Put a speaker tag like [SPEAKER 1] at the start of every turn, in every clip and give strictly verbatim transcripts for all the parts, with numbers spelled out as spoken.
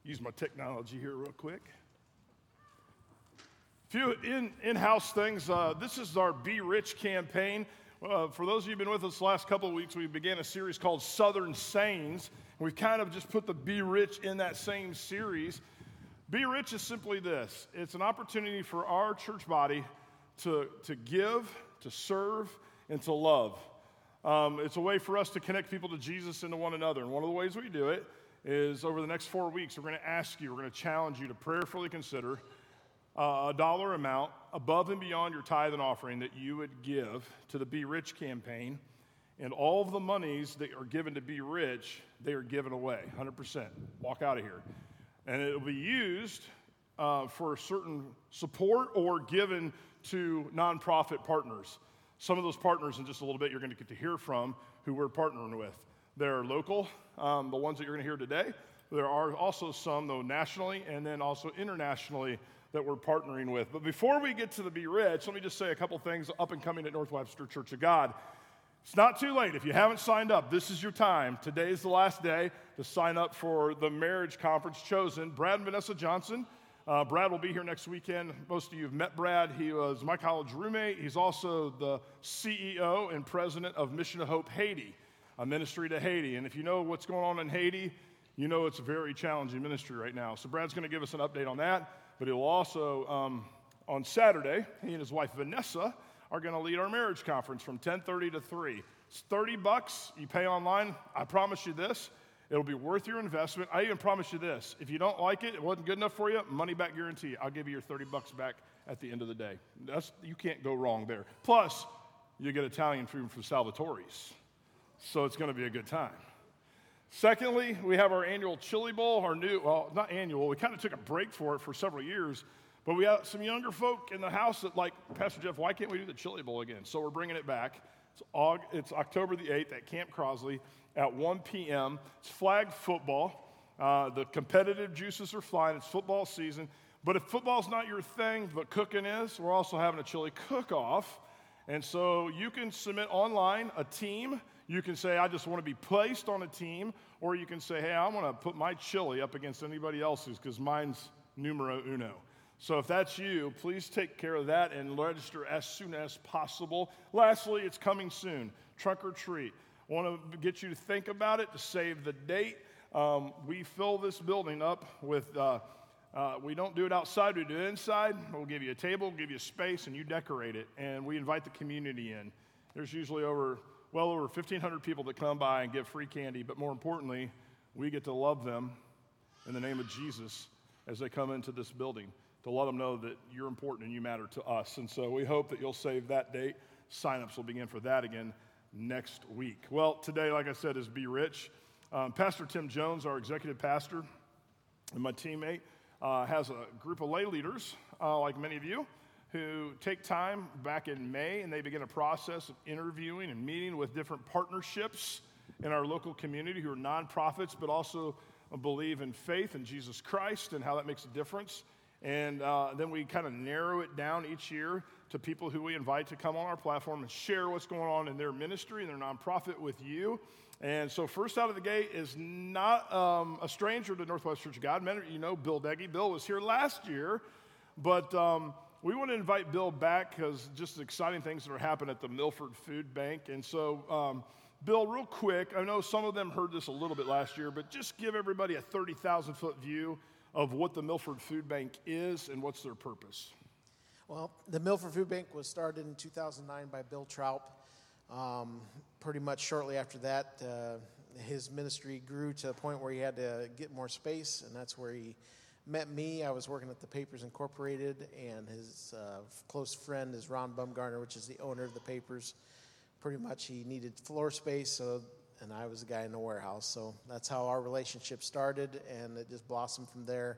[SPEAKER 1] use my technology here real quick. A few in, in-house things. Uh, this is our Be Rich campaign. Uh, for those of you who've been with us the last couple of weeks, we began a series called Southern Sayings. We've kind of just put the Be Rich in that same series. Be Rich is simply this. It's an opportunity for our church body to, to give, to serve, and to love. Um, it's a way for us to connect people to Jesus and to one another. And one of the ways we do it is over the next four weeks, we're going to ask you, we're going to challenge you to prayerfully consider uh, a dollar amount above and beyond your tithe and offering that you would give to the Be Rich campaign. And all of the monies that are given to Be Rich, they are given away, one hundred percent. Walk out of here. And it will be used uh, for certain support or given to nonprofit partners. Some of those partners in just a little bit you're going to get to hear from who we're partnering with. They're local, um, the ones that you're going to hear today. There are also some, though, nationally and then also internationally that we're partnering with. But before we get to the Be Rich, let me just say a couple things up and coming at Northwestern Church of God. It's not too late. If you haven't signed up, this is your time. Today is the last day to sign up for the marriage conference chosen. Brad and Vanessa Johnson. Uh, Brad will be here next weekend. Most of you have met Brad. He was my college roommate. He's also the C E O and president of Mission to Hope Haiti, a ministry to Haiti. And if you know what's going on in Haiti, you know it's a very challenging ministry right now. So Brad's going to give us an update on that. But he'll also, um, on Saturday, he and his wife Vanessa are going to lead our marriage conference from ten thirty to three. It's thirty bucks. You pay online. I promise you this. It'll be worth your investment. I even promise you this. If you don't like it, it wasn't good enough for you, money back guarantee. I'll give you your thirty bucks back at the end of the day. That's, you can't go wrong there. Plus, you get Italian food from Salvatore's. So it's going to be a good time. Secondly, we have our annual Chili Bowl, our new, well, not annual. We kind of took a break for it for several years. But we have some younger folk in the house that like, Pastor Jeff, why can't we do the Chili Bowl again? So we're bringing it back. It's, Aug- it's October the eighth at Camp Crosley at one p.m. It's flag football. Uh, the competitive juices are flying. It's football season. But if football's not your thing, but cooking is, we're also having a chili cook-off. And so you can submit online a team. You can say, I just want to be placed on a team. Or you can say, hey, I want to put my chili up against anybody else's because mine's numero uno. So if that's you, please take care of that and register as soon as possible. Lastly, it's coming soon, Trunk or Treat. I want to get you to think about it, to save the date. Um, we fill this building up with, uh, uh, we don't do it outside, we do it inside. We'll give you a table, we'll give you a space, and you decorate it. And we invite the community in. There's usually over, well over fifteen hundred people that come by and give free candy. But more importantly, we get to love them in the name of Jesus as they come into this building, to let them know that you're important and you matter to us. And so we hope that you'll save that date. Sign-ups will begin for that again next week. Well, today, like I said, is Be Rich. Um, Pastor Tim Jones, our executive pastor, and my teammate, uh, has a group of lay leaders, uh, like many of you, who take time back in May, and they begin a process of interviewing and meeting with different partnerships in our local community who are nonprofits, but also believe in faith in Jesus Christ and how that makes a difference. And uh, then we kind of narrow it down each year to people who we invite to come on our platform and share what's going on in their ministry and their nonprofit with you. And so first out of the gate is not um, a stranger to Northwest Church of God. Many of you know Bill Deggy. Bill was here last year, but um, we want to invite Bill back because just exciting things that are happening at the Milford Food Bank. And so, um, Bill, real quick, I know some of them heard this a little bit last year, but just give everybody a thirty thousand foot view of what the Milford Food Bank is and what's their purpose.
[SPEAKER 2] Well, the Milford Food Bank was started in two thousand nine by Bill Troup. Um, pretty much shortly after that, uh, his ministry grew to a point where he had to get more space, and that's where he met me. I was working at the Papers Incorporated, and his uh, close friend is Ron Bumgarner, which is the owner of the Papers. Pretty much he needed floor space, so and I was the guy in the warehouse. So that's how our relationship started, and it just blossomed from there.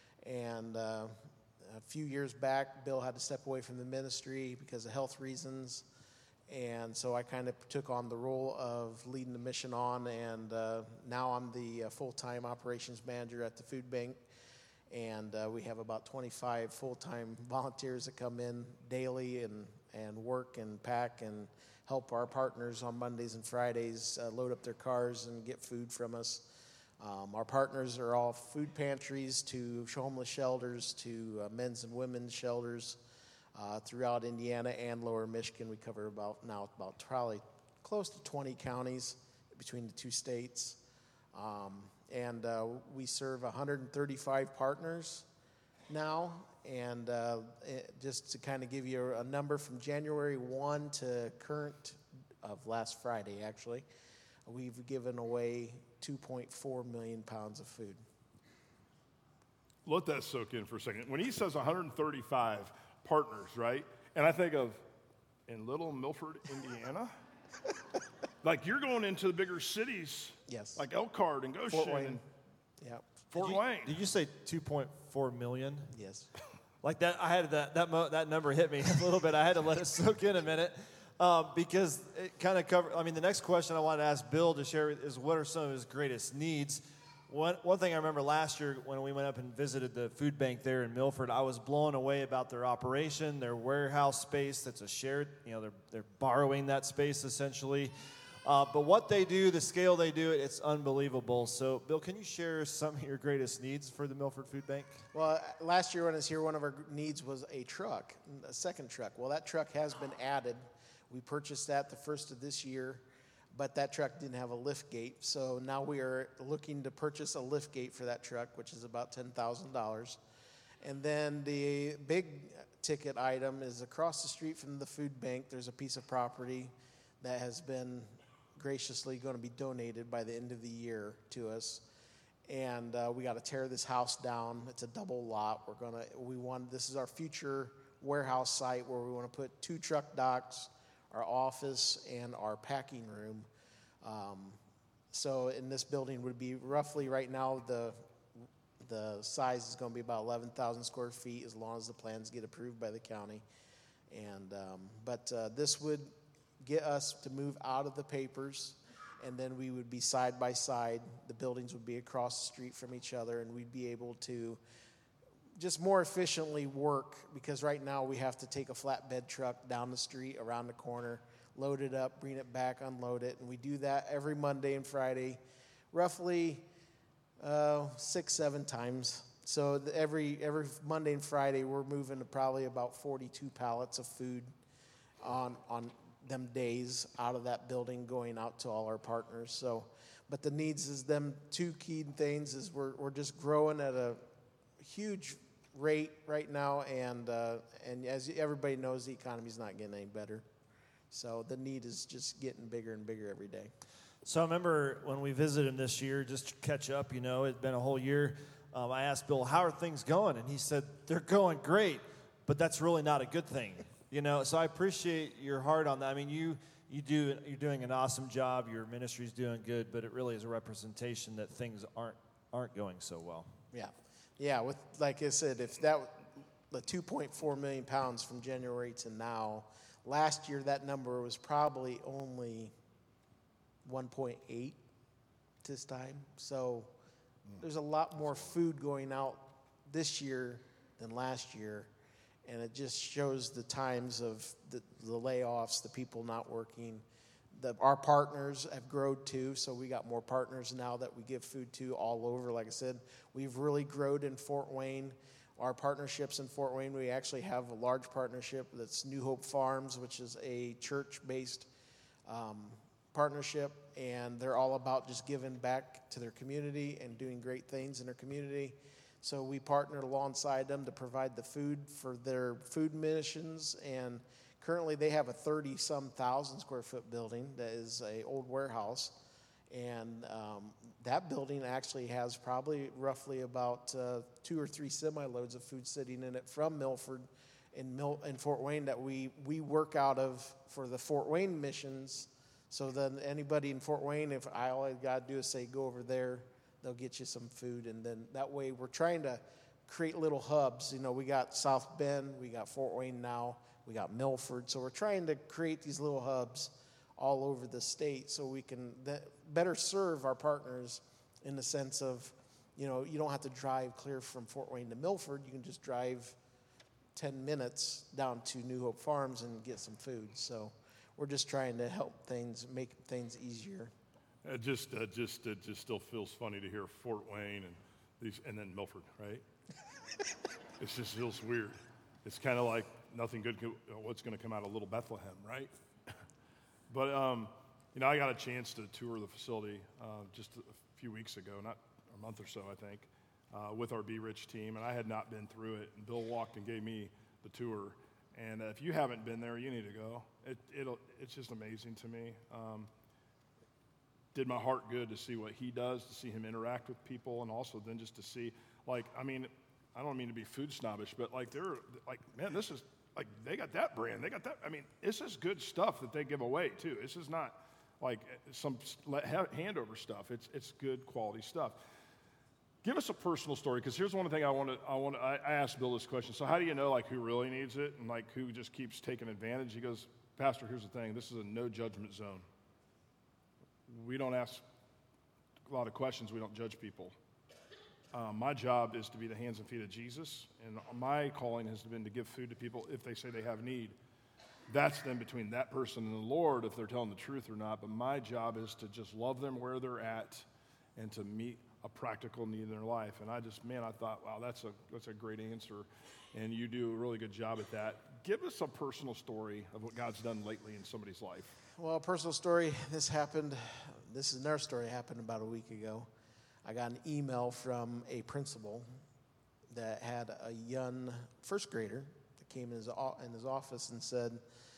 [SPEAKER 2] And uh, a few years back, Bill had to step away from the ministry because of health reasons. And so I kind of took on the role of leading the mission on, and uh, now I'm the uh, full-time operations manager at the food bank. And uh, we have about twenty-five full-time volunteers that come in daily and, and work and pack and help our partners on Mondays and Fridays uh, load up their cars and get food from us. Um, our partners are all food pantries to homeless shelters to uh, men's and women's shelters uh, throughout Indiana and Lower Michigan. We cover about now about probably close to twenty counties between the two states. Um, and uh, we serve one hundred thirty-five partners now. And uh, it, just to kind of give you a, a number from January first to current of last Friday, actually, we've given away two point four million pounds of food.
[SPEAKER 1] Let that soak in for a second. When he says one hundred thirty-five partners, right? And I think of in Little Milford, Indiana. Like you're going into the bigger cities,
[SPEAKER 2] yes,
[SPEAKER 1] like Elkhart and Goshen.
[SPEAKER 2] Fort Wayne.
[SPEAKER 1] And
[SPEAKER 2] yeah.
[SPEAKER 1] Fort
[SPEAKER 3] Did you,
[SPEAKER 1] Wayne.
[SPEAKER 3] Did you say two point four million?
[SPEAKER 2] Yes.
[SPEAKER 3] Like that, I had that that mo- that number hit me a little bit. I had to let it soak in a minute um, because it kind of covered. I mean, the next question I wanted to ask Bill to share is what are some of his greatest needs. One one thing I remember last year when we went up and visited the food bank there in Milford, I was blown away about their operation, their warehouse space. That's a shared. You know, they're they're borrowing that space essentially. Uh, but what they do, the scale they do it, it's unbelievable. So, Bill, can you share some of your greatest needs for the Milford Food Bank?
[SPEAKER 2] Well, last year when I was here, one of our needs was a truck, a second truck. Well, that truck has been added. We purchased that the first of this year, but that truck didn't have a lift gate. So now we are looking to purchase a lift gate for that truck, which is about ten thousand dollars. And then the big ticket item is across the street from the food bank. There's a piece of property that has been graciously going to be donated by the end of the year to us, and uh, we got to tear this house down. It's a double lot. We're gonna we want this is our future warehouse site where we want to put two truck docks, our office, and our packing room. Um, so in this building would be roughly right now the the size is going to be about eleven thousand square feet as long as the plans get approved by the county, and um, but uh, this would get us to move out of the papers, and then we would be side by side. The buildings would be across the street from each other, and we'd be able to just more efficiently work, because right now we have to take a flatbed truck down the street, around the corner, load it up, bring it back, unload it, and we do that every Monday and Friday, roughly uh, six, seven times. So the, every every Monday and Friday, we're moving to probably about forty-two pallets of food on on them days out of that building going out to all our partners. So, but the needs is them two key things is we're we're just growing at a huge rate right now, and uh, and as everybody knows, the economy's not getting any better. So the need is just getting bigger and bigger every day.
[SPEAKER 3] So I remember when we visited him this year, just to catch up, you know, it'd been a whole year. Um, I asked Bill, how are things going? And he said, they're going great, but that's really not a good thing. You know, so I appreciate your heart on that. I mean, you you do you're doing an awesome job. Your ministry's doing good, but it really is a representation that things aren't aren't going so well.
[SPEAKER 2] Yeah, yeah. With like I said, if that the two point four million pounds from January to now, last year that number was probably only one point eight this time. So mm. there's a lot more food going out this year than last year. And it just shows the times of the, the layoffs, the people not working. The, our partners have grown too, so we got more partners now that we give food to all over. Like I said, we've really grown in Fort Wayne. Our partnerships in Fort Wayne, we actually have a large partnership that's New Hope Farms, which is a church-based um, partnership, and they're all about just giving back to their community and doing great things in their community. So we partnered alongside them to provide the food for their food missions, and currently they have a thirty-some thousand square foot building that is a old warehouse, and um, that building actually has probably roughly about uh, two or three semi-loads of food sitting in it from Milford and Mil- in Fort Wayne that we, we work out of for the Fort Wayne missions. So then anybody in Fort Wayne, if I all I got to do is say go over there, they'll get you some food, and then that way we're trying to create little hubs. You know, we got South Bend, we got Fort Wayne now, we got Milford. So we're trying to create these little hubs all over the state so we can th- better serve our partners in the sense of, you know, you don't have to drive clear from Fort Wayne to Milford. You can just drive ten minutes down to New Hope Farms and get some food. So we're just trying to help things, make things easier.
[SPEAKER 1] It just, uh, just, it just still feels funny to hear Fort Wayne and these, and then Milford, right? It just feels weird. It's kind of like nothing good. Can, what's going to come out of Little Bethlehem, right? But um, you know, I got a chance to tour the facility uh, just a few weeks ago, not a month or so, I think, uh, with our Be Rich team, and I had not been through it. And Bill walked and gave me the tour. And uh, if you haven't been there, you need to go. It, it'll, it's just amazing to me. Um, did my heart good to see what he does, to see him interact with people, and also then just to see, like, I mean, I don't mean to be food snobbish, but like they're like, man, this is like they got that brand, they got that. I mean, this is good stuff that they give away too. This is not like some handover stuff. It's it's good quality stuff. Give us a personal story, because here's one thing I want to I want to I asked Bill this question. So how do you know like who really needs it and like who just keeps taking advantage? He goes, Pastor, here's the thing. This is a no judgment zone. We don't ask a lot of questions. We don't judge people. Um, my job is to be the hands and feet of Jesus, and my calling has been to give food to people if they say they have need. That's then between that person and the Lord if they're telling the truth or not, but my job is to just love them where they're at and to meet a practical need in their life. And I just, man, I thought, wow, that's a that's a great answer, and you do a really good job at that. Give us a personal story of what God's done lately in somebody's life.
[SPEAKER 2] Well, a personal story, this happened, this is another story, happened about a week ago. I got an email from a principal that had a young first grader that came in his, in his office and said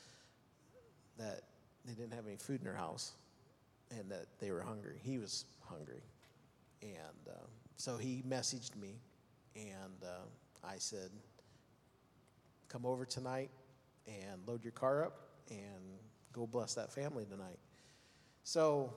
[SPEAKER 2] that they didn't have any food in their house and that they were hungry. He was hungry. And uh, so he messaged me, and uh, I said, come over tonight and load your car up and go bless that family tonight. So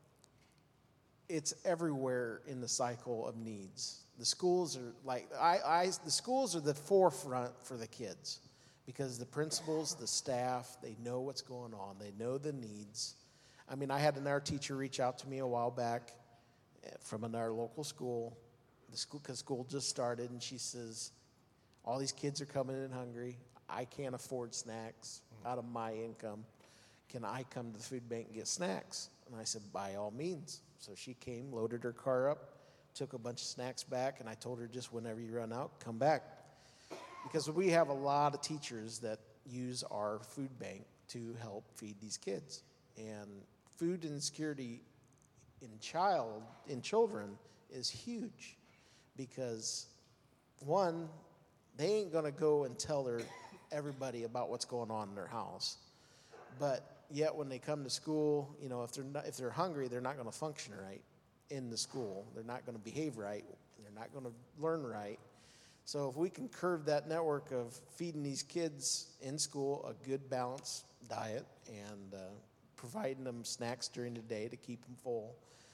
[SPEAKER 2] it's everywhere in the cycle of needs. The schools are like, I, I, the schools are the forefront for the kids because the principals, the staff, they know what's going on. They know the needs. I mean, I had another teacher reach out to me a while back from another local school, the school, because school just started, and she says, all these kids are coming in hungry. I can't afford snacks out of my income. Can I come to the food bank and get snacks? And I said, by all means. So she came, loaded her car up, took a bunch of snacks back, and I told her just whenever you run out, come back. Because we have a lot of teachers that use our food bank to help feed these kids. And food insecurity in child, in children is huge because, one, they ain't going to go and tell their everybody about what's going on in their house. But yet when they come to school, you know, if they're not, if they're hungry, they're not going to function right in the school. They're not going to behave right. They're not going to learn right. So if we can curve that network of feeding these kids in school a good balanced diet and uh, providing them snacks during the day to keep them full,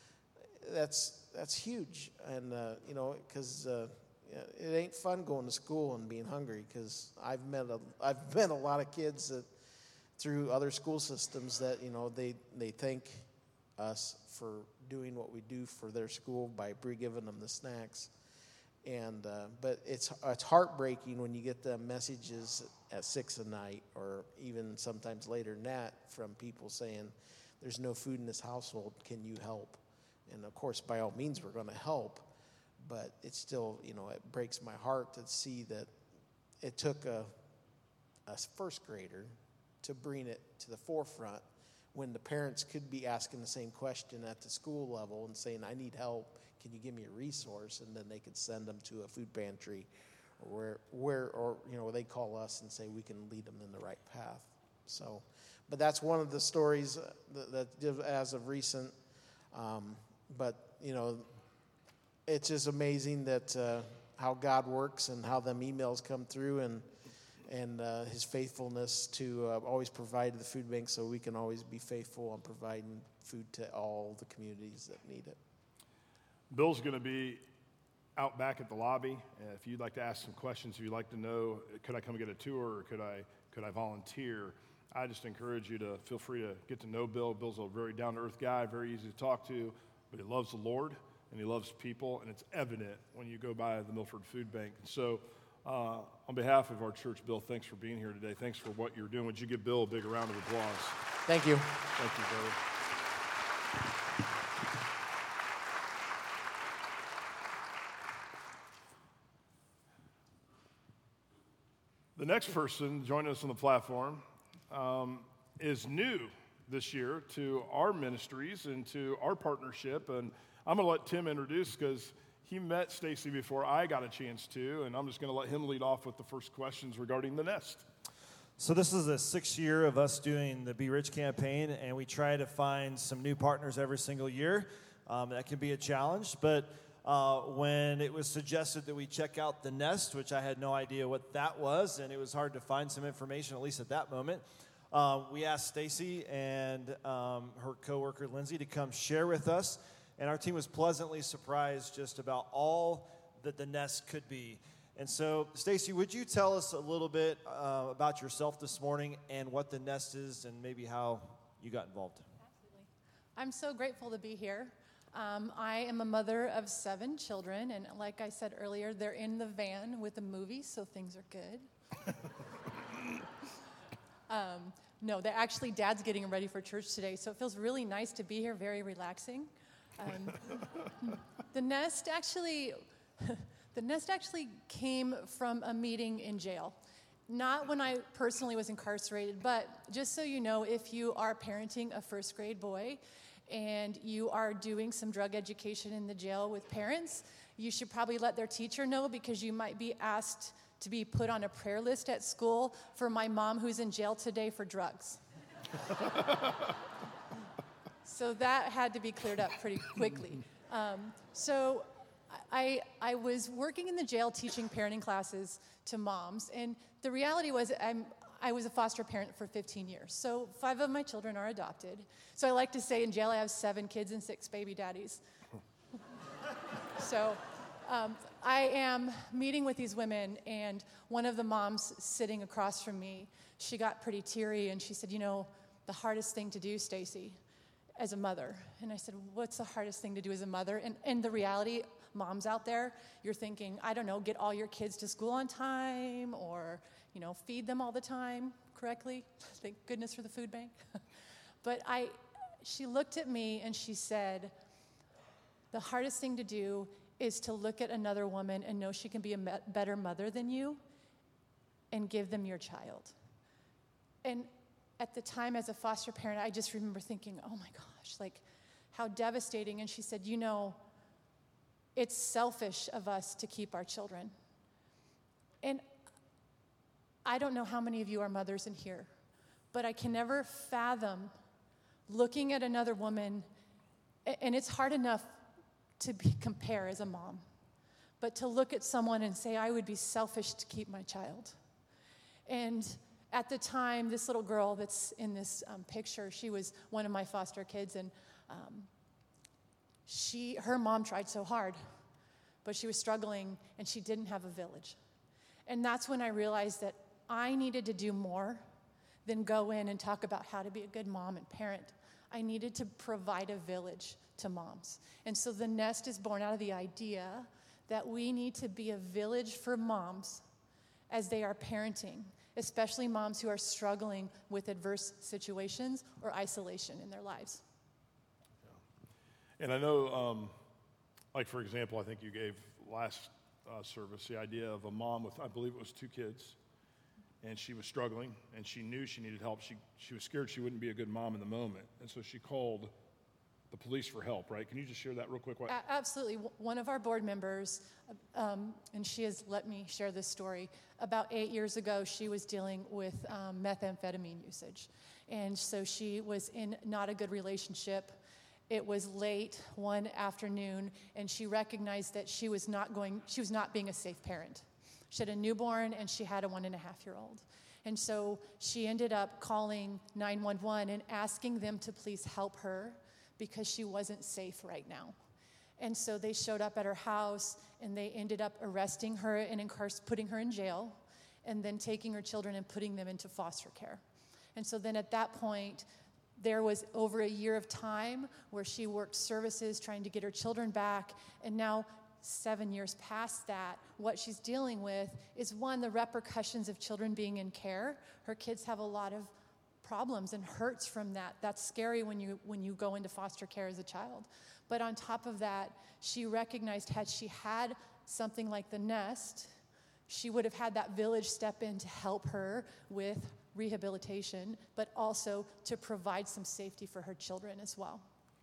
[SPEAKER 2] that's that's huge. And uh, you know, because uh, it ain't fun going to school and being hungry. Because I've met a I've met a lot of kids that through other school systems that, you know, they they thank us for doing what we do for their school by giving them the snacks. And uh, but it's it's heartbreaking when you get the messages at six at night or even sometimes later than that from people saying, "There's no food in this household. Can you help?" And of course, by all means, we're going to help. But it's still, you know, it breaks my heart to see that it took a a first grader to bring it to the forefront when the parents could be asking the same question at the school level and saying, "I need help. Can you give me a resource?" And then they could send them to a food pantry or where, where, or, you know, they call us and say we can lead them in the right path. So, but that's one of the stories that, that as of recent, um, but, you know, it's just amazing that uh, how God works and how them emails come through and, and uh, his faithfulness to uh, always provide the food bank so we can always be faithful on providing food to all the communities that need it.
[SPEAKER 1] Bill's going to be out back at the lobby. Uh, if you'd like to ask some questions, if you'd like to know, could I come get a tour or could I could I volunteer? I just encourage you to feel free to get to know Bill. Bill's a very down-to-earth guy, very easy to talk to, but he loves the Lord and he loves people, and it's evident when you go by the Milford Food Bank. So uh, on behalf of our church, Bill, thanks for being here today. Thanks for what you're doing. Would you give Bill a big round of applause?
[SPEAKER 2] Thank you.
[SPEAKER 1] Thank you, brother. The next person joining us on the platform um, is new this year to our ministries and to our partnership. And I'm going to let Tim introduce because he met Stacy before I got a chance to. And I'm just going to let him lead off with the first questions regarding the Nest.
[SPEAKER 3] So this is the sixth year of us doing the Be Rich campaign, and we try to find some new partners every single year. Um, that can be a challenge, but uh, when it was suggested that we check out the Nest, which I had no idea what that was, and it was hard to find some information, at least at that moment, uh, we asked Stacy and um, her coworker Lindsay to come share with us, and our team was pleasantly surprised just about all that the Nest could be. And so, Stacy, would you tell us a little bit uh, about yourself this morning and what the Nest is and maybe how you got involved?
[SPEAKER 4] Absolutely. I'm so grateful to be here. Um, I am a mother of seven children, and like I said earlier, they're in the van with the movie, so things are good. um, no, they're actually, Dad's getting ready for church today, so it feels really nice to be here, very relaxing. Um, the Nest actually... The Nest actually came from a meeting in jail. Not when I personally was incarcerated, but just so you know, if you are parenting a first grade boy and you are doing some drug education in the jail with parents, you should probably let their teacher know because you might be asked to be put on a prayer list at school for my mom who's in jail today for drugs. So that had to be cleared up pretty quickly. Um, so I, I was working in the jail teaching parenting classes to moms, and the reality was I'm, I was a foster parent for fifteen years, so five of my children are adopted. So I like to say in jail I have seven kids and six baby daddies. So um, I am meeting with these women, and one of the moms sitting across from me, she got pretty teary, and she said, you know, the hardest thing to do, Stacy, as a mother. And I said, what's the hardest thing to do as a mother? And, and the reality, moms out there, you're thinking, I don't know, get all your kids to school on time or, you know, feed them all the time correctly. Thank goodness for the food bank. But I, she looked at me and she said, the hardest thing to do is to look at another woman and know she can be a me- better mother than you and give them your child. And at the time as a foster parent, I just remember thinking, oh my gosh, like how devastating. And she said, you know, it's selfish of us to keep our children. And I don't know how many of you are mothers in here, but I can never fathom looking at another woman, and it's hard enough to be, compare as a mom, but to look at someone and say, I would be selfish to keep my child. And at the time, this little girl that's in this um, picture, she was one of my foster kids, and um, She, her mom tried so hard, but she was struggling and she didn't have a village. And that's when I realized that I needed to do more than go in and talk about how to be a good mom and parent. I needed to provide a village to moms. And so the Nest is born out of the idea that we need to be a village for moms as they are parenting, especially moms who are struggling with adverse situations or isolation in their lives.
[SPEAKER 1] And I know, um, like, for example, I think you gave last uh, service the idea of a mom with, I believe it was two kids, and she was struggling, and she knew she needed help. She, she was scared she wouldn't be a good mom in the moment, and so she called the police for help, right? Can you just share that real quick?
[SPEAKER 4] A- absolutely. One of our board members, um, and she has let me share this story, about eight years ago, she was dealing with um, methamphetamine usage, and so she was in not a good relationship. It was late one afternoon, and she recognized that she was not going, she was not being a safe parent. She had a newborn, and she had a one and a half year old. And so she ended up calling nine one one and asking them to please help her because she wasn't safe right now. And so they showed up at her house, and they ended up arresting her and incar- putting her in jail, and then taking her children and putting them into foster care. And so then at that point, there was over a year of time where she worked services trying to get her children back, and now seven years past that, what she's dealing with is, one, the repercussions of children being in care. Her kids have a lot of problems and hurts from that. That's scary when you when you go into foster care as a child. But on top of that, she recognized had she had something like the Nest, she would have had that village step in to help her with rehabilitation, but also to provide some safety for her children as well.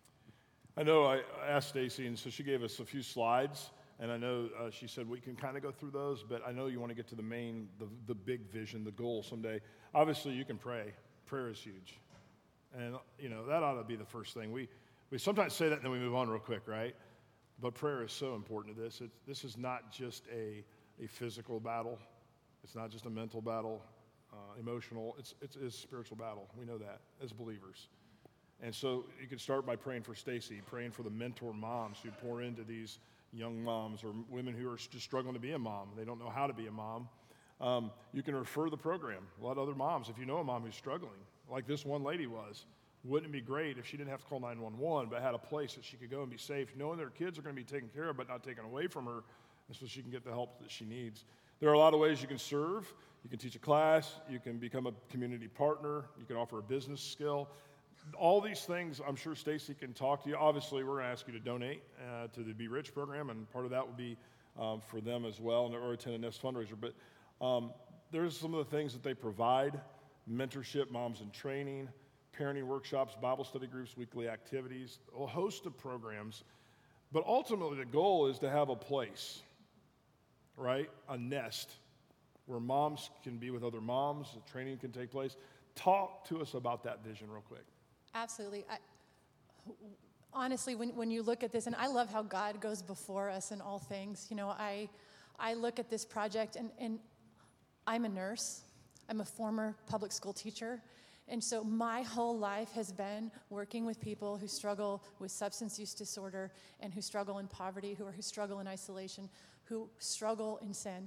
[SPEAKER 1] I know I asked Stacy, and so she gave us a few slides, and I know uh, she said we can kind of go through those, but I know you want to get to the main, the, the big vision, the goal someday. Obviously, you can pray. Prayer is huge. And, you know, that ought to be the first thing. We, we sometimes say that and then we move on real quick, right? But prayer is so important to this. It's, this is not just a, a physical battle. It's not just a mental battle, uh, emotional. It's, it's, it's a spiritual battle. We know that as believers. And so you can start by praying for Stacy, praying for the mentor moms who pour into these young moms or women who are just struggling to be a mom. They don't know how to be a mom. Um, you can refer the program. A lot of other moms, if you know a mom who's struggling, like this one lady was, wouldn't it be great if she didn't have to call nine one one, but had a place that she could go and be safe, knowing their kids are going to be taken care of but not taken away from her, and so she can get the help that she needs. There are a lot of ways you can serve. You can teach a class. You can become a community partner. You can offer a business skill. All these things, I'm sure Stacy can talk to you. Obviously, we're going to ask you to donate uh, to the Be Rich program, and part of that will be um, for them as well, and or attend a Nest fundraiser. But um, there's some of the things that they provide: mentorship, moms in training, parenting workshops, Bible study groups, weekly activities, a host of programs. But ultimately, the goal is to have a place, right? A nest where moms can be with other moms, the training can take place. Talk to us about that vision real quick.
[SPEAKER 4] Absolutely. I, honestly, when, when you look at this, and I love how God goes before us in all things. You know, I, I look at this project, and, and I'm a nurse. I'm a former public school teacher. And so my whole life has been working with people who struggle with substance use disorder and who struggle in poverty, who, are, who struggle in isolation, who struggle in sin.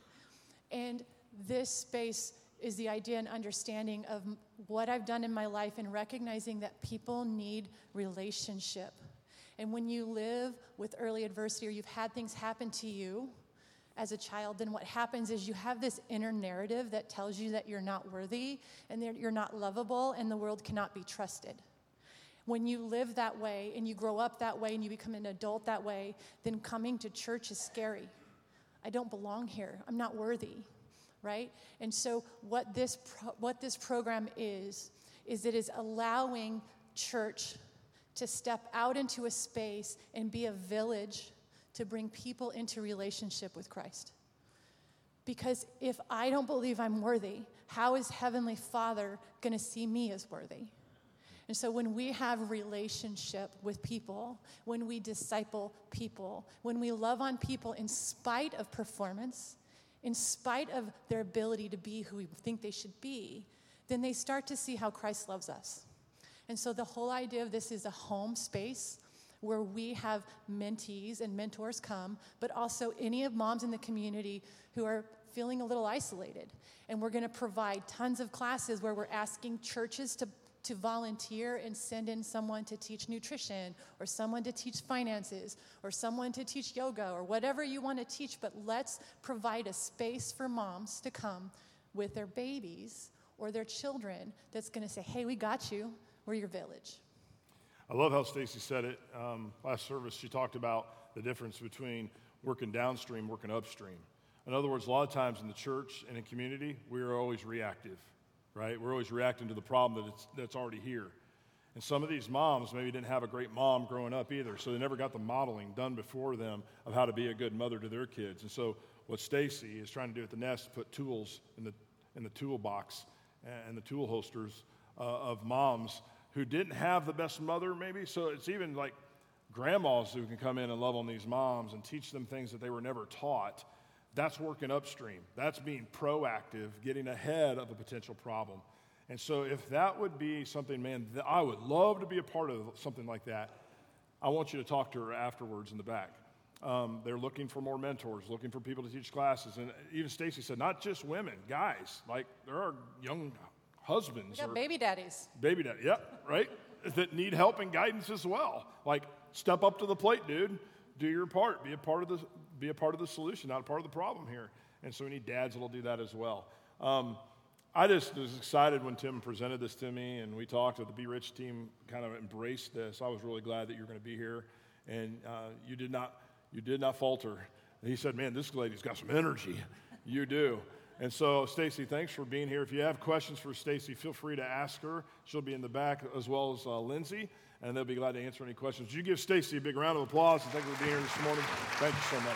[SPEAKER 4] And this space is the idea and understanding of what I've done in my life and recognizing that people need relationship. And when you live with early adversity or you've had things happen to you as a child, then what happens is you have this inner narrative that tells you that you're not worthy and that you're not lovable and the world cannot be trusted. When you live that way and you grow up that way and you become an adult that way, then coming to church is scary. I don't belong here. I'm not worthy. Right? And so what this pro- what this program is, is it is allowing church to step out into a space and be a village to bring people into relationship with Christ. Because if I don't believe I'm worthy, how is Heavenly Father going to see me as worthy? And so when we have relationship with people, when we disciple people, when we love on people in spite of performance, in spite of their ability to be who we think they should be, then they start to see how Christ loves us. And so the whole idea of this is a home space where we have mentees and mentors come, but also any of moms in the community who are feeling a little isolated. And we're going to provide tons of classes where we're asking churches to to volunteer and send in someone to teach nutrition or someone to teach finances or someone to teach yoga or whatever you want to teach, but let's provide a space for moms to come with their babies or their children that's going to say, hey, we got you. We're your village.
[SPEAKER 1] I love how Stacy said it. Um, last service, she talked about the difference between working downstream, working upstream. In other words, a lot of times in the church and in community, we are always reactive. Right? We're always reacting to the problem that it's, that's already here. And some of these moms maybe didn't have a great mom growing up either, so they never got the modeling done before them of how to be a good mother to their kids. And so what Stacy is trying to do at the Nest is put tools in the, in the toolbox and the tool holsters uh, of moms who didn't have the best mother maybe. So it's even like grandmas who can come in and love on these moms and teach them things that they were never taught. That's working upstream. That's being proactive, getting ahead of a potential problem. And so if that would be something, man, that I would love to be a part of something like that, I want you to talk to her afterwards in the back. Um, they're looking for more mentors, looking for people to teach classes. And even Stacy said, not just women, guys. Like, there are young husbands.
[SPEAKER 4] We got
[SPEAKER 1] or
[SPEAKER 4] baby daddies.
[SPEAKER 1] Baby daddy, yep, right? That need help and guidance as well. Like, step up to the plate, dude. Do your part. Be a part of the be a part of the solution, not a part of the problem here. And so we need dads that'll do that as well. Um, I just was excited when Tim presented this to me, and we talked with the Be Rich team, kind of embraced this. I was really glad that you're going to be here, and uh, you did not you did not falter. And he said, "Man, this lady's got some energy. You do. And so, Stacy, thanks for being here. If you have questions for Stacy, feel free to ask her. She'll be in the back, as well as uh, Lindsay, and they'll be glad to answer any questions. Would you give Stacy a big round of applause and thank you for being here this morning? Thank you so much.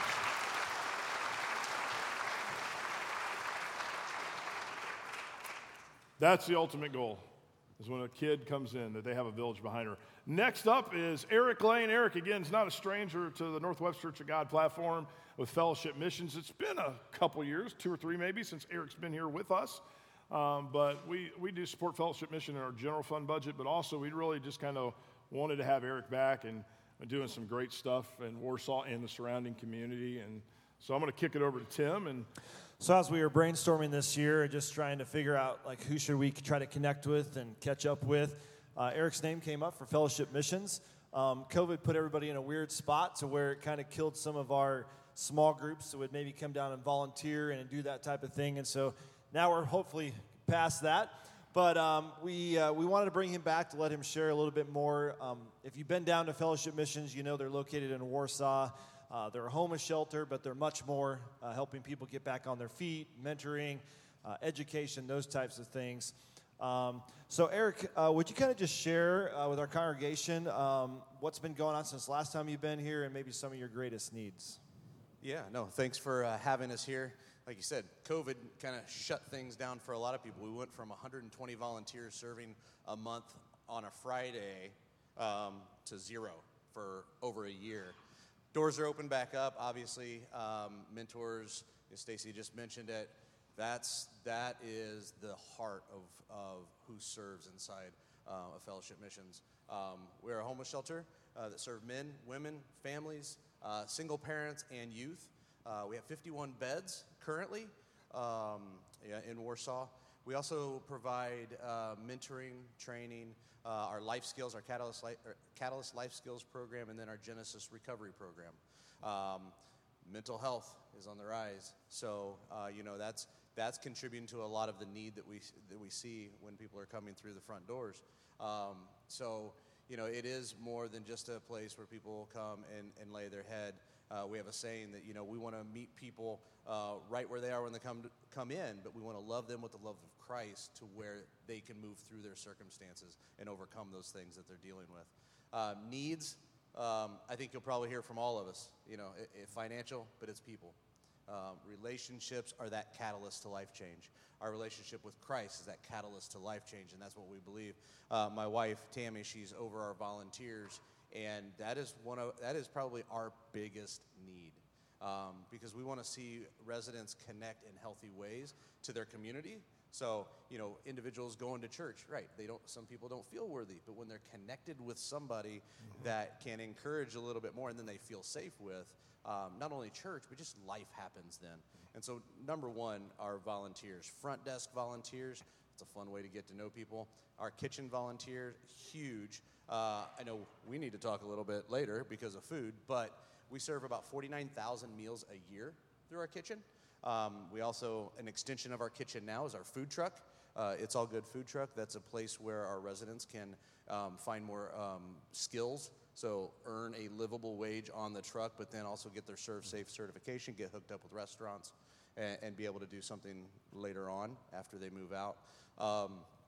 [SPEAKER 1] That's the ultimate goal, is when a kid comes in, that they have a village behind her. Next up is Eric Lane. Eric, again, is not a stranger to the Northwest Church of God platform with Fellowship Missions. It's been a couple years, two or three maybe, since Eric's been here with us. Um, but we, we do support Fellowship Mission in our general fund budget, but also we really just kind of wanted to have Eric back and doing some great stuff in Warsaw and the surrounding community. And so I'm going to kick it over to Tim. And
[SPEAKER 3] so as we were brainstorming this year, just trying to figure out like who should we try to connect with and catch up with, uh, Eric's name came up for Fellowship Missions. Um, COVID put everybody in a weird spot to where it kind of killed some of our small groups that would maybe come down and volunteer and do that type of thing. And so now we're hopefully past that. But um, we uh, we wanted to bring him back to let him share a little bit more. Um, if you've been down to Fellowship Missions, you know they're located in Warsaw. Uh, they're a homeless shelter, but they're much more, uh, helping people get back on their feet, mentoring, uh, education, those types of things. Um, so, Eric, uh, would you kind of just share uh, with our congregation um, what's been going on since last time you've been here and maybe some of your greatest needs?
[SPEAKER 5] Yeah, no, thanks for uh, having us here. Like you said, COVID kind of shut things down for a lot of people. We went from one hundred twenty volunteers serving a month on a Friday um, to zero for over a year. Doors are open back up, obviously. Um, mentors, Stacy just mentioned it. That's, that is the heart of, of who serves inside uh, of Fellowship Missions. Um, we're a homeless shelter uh, that serve men, women, families, uh, single parents, and youth. Uh, we have fifty-one beds currently um, yeah, in Warsaw. We also provide uh, mentoring, training, uh, our life skills, our Catalyst, Li- Catalyst Life Skills program, and then our Genesis Recovery program. Um, mental health is on the rise, so uh, you know that's that's contributing to a lot of the need that we that we see when people are coming through the front doors. Um, so you know it is more than just a place where people come and, and lay their head. Uh, we have a saying that, you know, we want to meet people uh, right where they are when they come to, come in, but we want to love them with the love of Christ to where they can move through their circumstances and overcome those things that they're dealing with. Uh, needs, um, I think you'll probably hear from all of us, you know, it, it financial, but it's people. Um, relationships are that catalyst to life change. Our relationship with Christ is that catalyst to life change, and that's what we believe. Uh, my wife, Tammy, she's over our volunteers. And that is one of that is probably our biggest need, um, because we want to see residents connect in healthy ways to their community. So, you know, individuals going to church, right? They don't. Some people don't feel worthy, but when they're connected with somebody mm-hmm. that can encourage a little bit more, and then they feel safe with, um, not only church, but just life happens then. Mm-hmm. And so, number one, our volunteers, front desk volunteers. It's a fun way to get to know people. Our kitchen volunteers, huge. Uh, I know we need to talk a little bit later because of food, but we serve about forty-nine thousand meals a year through our kitchen. Um, we also, an extension of our kitchen now is our food truck. Uh, It's All Good Food Truck. That's a place where our residents can um, find more um, skills, so earn a livable wage on the truck, but then also get their Serve Safe certification, get hooked up with restaurants, and, and be able to do something later on after they move out. Um,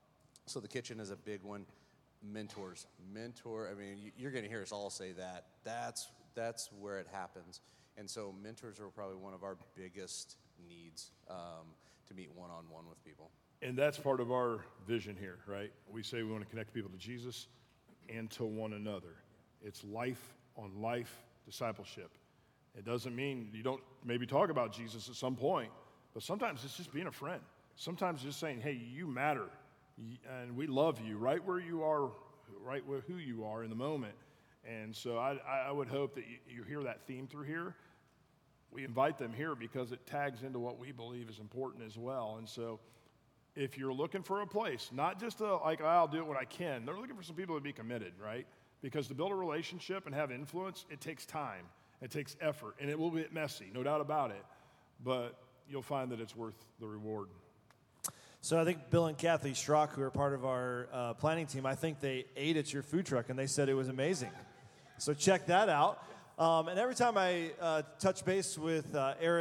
[SPEAKER 5] so the kitchen is a big one. Mentors, mentor. I mean, you're going to hear us all say that. That's that's where it happens. And so mentors are probably one of our biggest needs, um, to meet one-on-one with people.
[SPEAKER 1] And that's part of our vision here, right? We say we want to connect people to Jesus and to one another. It's life on life discipleship. It doesn't mean you don't maybe talk about Jesus at some point, but sometimes it's just being a friend. Sometimes just saying, hey, you matter. And we love you right where you are, right where who you are in the moment. And so I, I would hope that you, you hear that theme through here. We invite them here because it tags into what we believe is important as well. And so if you're looking for a place, not just a, like, I'll do it when I can. They're looking for some people to be committed, right? Because to build a relationship and have influence, it takes time. It takes effort. And it will be messy, no doubt about it. But you'll find that it's worth the reward.
[SPEAKER 3] So I think Bill and Kathy Schrock, who are part of our uh, planning team, I think they ate at your food truck, and they said it was amazing. So check that out. Um, and every time I uh, touch base with uh, Eric,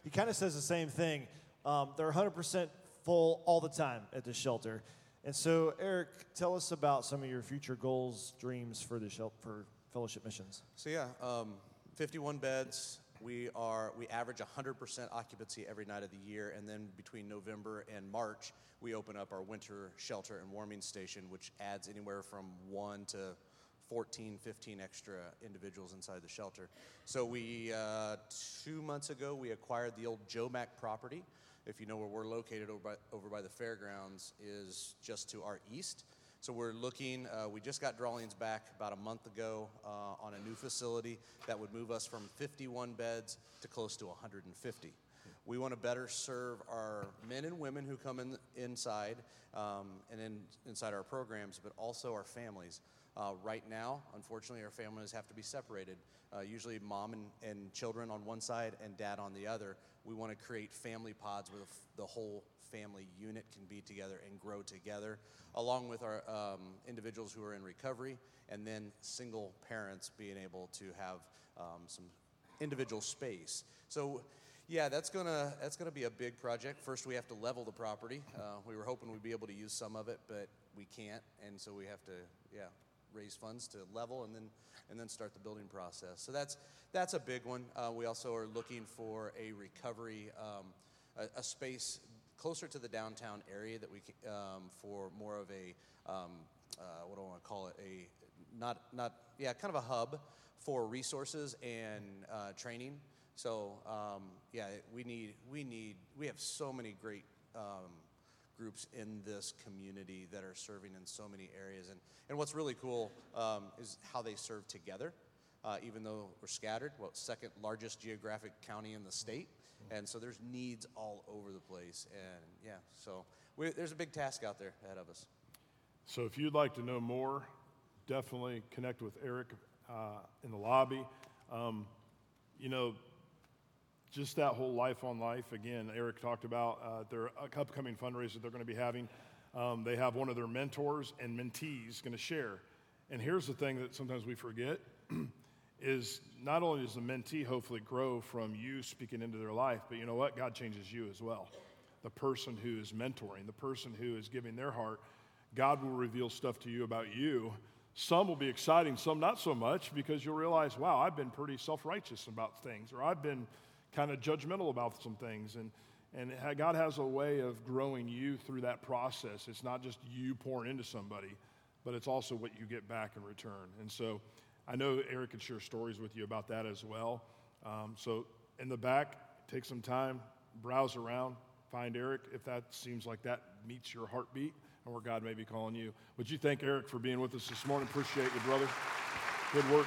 [SPEAKER 3] he kind of says the same thing. Um, they're one hundred percent full all the time at the shelter. And so, Eric, tell us about some of your future goals, dreams for the shel- for Fellowship Missions.
[SPEAKER 5] So yeah, um, fifty-one beds. We are we average one hundred percent occupancy every night of the year, and then between November and March, we open up our winter shelter and warming station, which adds anywhere from one to fourteen, fifteen extra individuals inside the shelter. So we uh, two months ago we acquired the old Joe Mack property. If you know where we're located, over by, over by the fairgrounds is just to our east. So we're looking, uh, we just got drawings back about a month ago uh, on a new facility that would move us from fifty-one beds to close to one hundred fifty. We want to better serve our men and women who come in inside um, and in, inside our programs, but also our families. Uh, right now, unfortunately, our families have to be separated. Uh, usually mom and, and children on one side and dad on the other. We want to create family pods where the, f- the whole family unit can be together and grow together, along with our um, individuals who are in recovery, and then single parents being able to have um, some individual space. So, yeah, that's gonna that's gonna be a big project. First, we have to level the property. Uh, we were hoping we'd be able to use some of it, but we can't, and so we have to, yeah, raise funds to level and then and then start the building process. So that's that's a big one. Uh, we also are looking for a recovery, um, a, a space closer to the downtown area that we can, um, for more of a um, uh, what do I want to call it? A not not yeah, kind of a hub for resources and uh, training. So um, yeah, we need we need we have so many great um, groups in this community that are serving in so many areas, and and what's really cool um, is how they serve together. Uh, even though we're scattered, well, second largest geographic county in the state, and so there's needs all over the place, and yeah, so we, there's a big task out there ahead of us.
[SPEAKER 1] So if you'd like to know more, definitely connect with Eric uh, in the lobby. Um, you know, just that whole Life on Life, again, Eric talked about uh, their upcoming fundraiser they're going to be having. Um, they have one of their mentors and mentees going to share. And here's the thing that sometimes we forget, is not only does the mentee hopefully grow from you speaking into their life, but you know what? God changes you as well. The person who is mentoring, the person who is giving their heart, God will reveal stuff to you about you. Some will be exciting, some not so much, because you'll realize, wow, I've been pretty self-righteous about things, or I've been kind of judgmental about some things. And, and God has a way of growing you through that process. It's not just you pouring into somebody, but it's also what you get back in return. And so I know Eric can share stories with you about that as well. Um, so in the back, take some time, browse around, find Eric if that seems like that meets your heartbeat and where God may be calling you. Would you thank Eric for being with us this morning? Appreciate you, brother. Good work.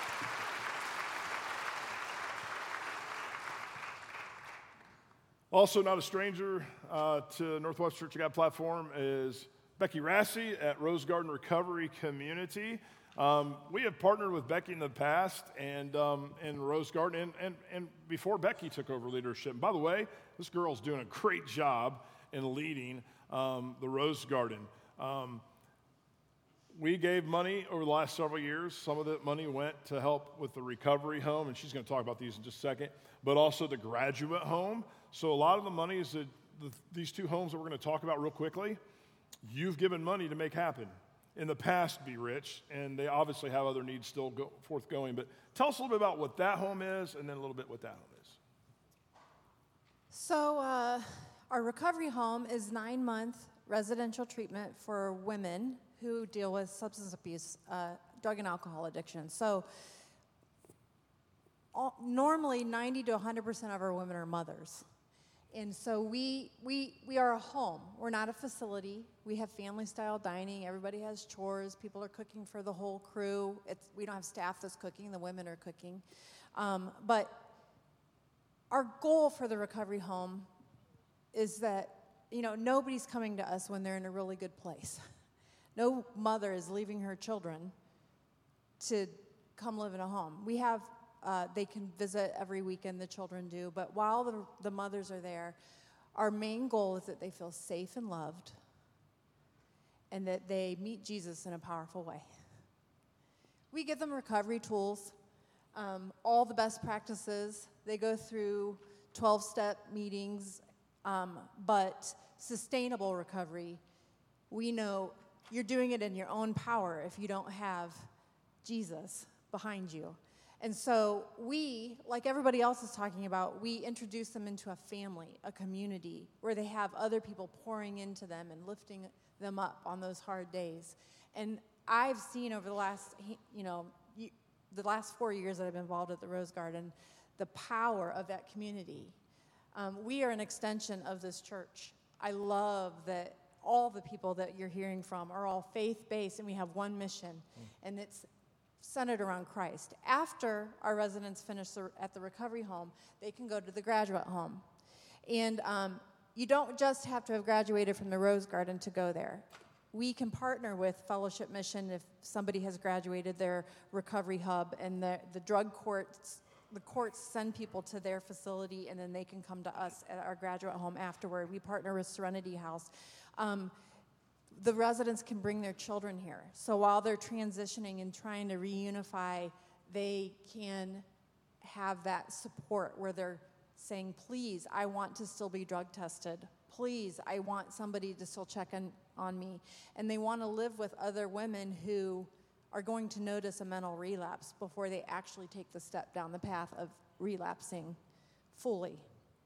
[SPEAKER 1] Also, not a stranger uh, to Northwest Church of God platform is Becky Rassi at Rose Garden Recovery Community. Um, we have partnered with Becky in the past and um, in Rose Garden, and, and, and before Becky took over leadership. And by the way, this girl's doing a great job in leading um, the Rose Garden. Um, we gave money over the last several years. Some of the money went to help with the recovery home, and she's going to talk about these in just a second, but also the graduate home. So a lot of the money is that the, these two homes that we're going to talk about real quickly, you've given money to make happen. In the past, Be Rich, and they obviously have other needs still go, forthgoing. But tell us a little bit about what that home is, and then a little bit what that home is.
[SPEAKER 6] So uh, our recovery home is nine-month residential treatment for women who deal with substance abuse, uh, drug and alcohol addiction. So all, normally ninety to one hundred percent of our women are mothers. And so we, we, we are a home. We're not a facility. We have family-style dining. Everybody has chores. People are cooking for the whole crew. It's, we don't have staff that's cooking. The women are cooking. Um, but our goal for the recovery home is that, you know, nobody's coming to us when they're in a really good place. No mother is leaving her children to come live in a home. We have Uh, they can visit every weekend, the children do. But while the, the mothers are there, our main goal is that they feel safe and loved and that they meet Jesus in a powerful way. We give them recovery tools, um, all the best practices. They go through twelve-step meetings, um, but sustainable recovery, we know you're doing it in your own power if you don't have Jesus behind you. And so we, like everybody else is talking about, we introduce them into a family, a community, where they have other people pouring into them and lifting them up on those hard days. And I've seen over the last, you know, the last four years that I've been involved at the Rose Garden, the power of that community. Um, we are an extension of this church. I love that all the people that you're hearing from are all faith-based, and we have one mission, mm. and it's centered around Christ. After our residents finish the, at the recovery home, they can go to the graduate home. And um, you don't just have to have graduated from the Rose Garden to go there. We can partner with Fellowship Mission if somebody has graduated their recovery hub, and the, the drug courts, the courts send people to their facility, and then they can come to us at our graduate home afterward. We partner with Serenity House. Um, the residents can bring their children here. So while they're transitioning and trying to reunify, they can have that support where they're saying, please, I want to still be drug tested. Please, I want somebody to still check in on me. And they want to live with other women who are going to notice a mental relapse before they actually take the step down the path of relapsing fully.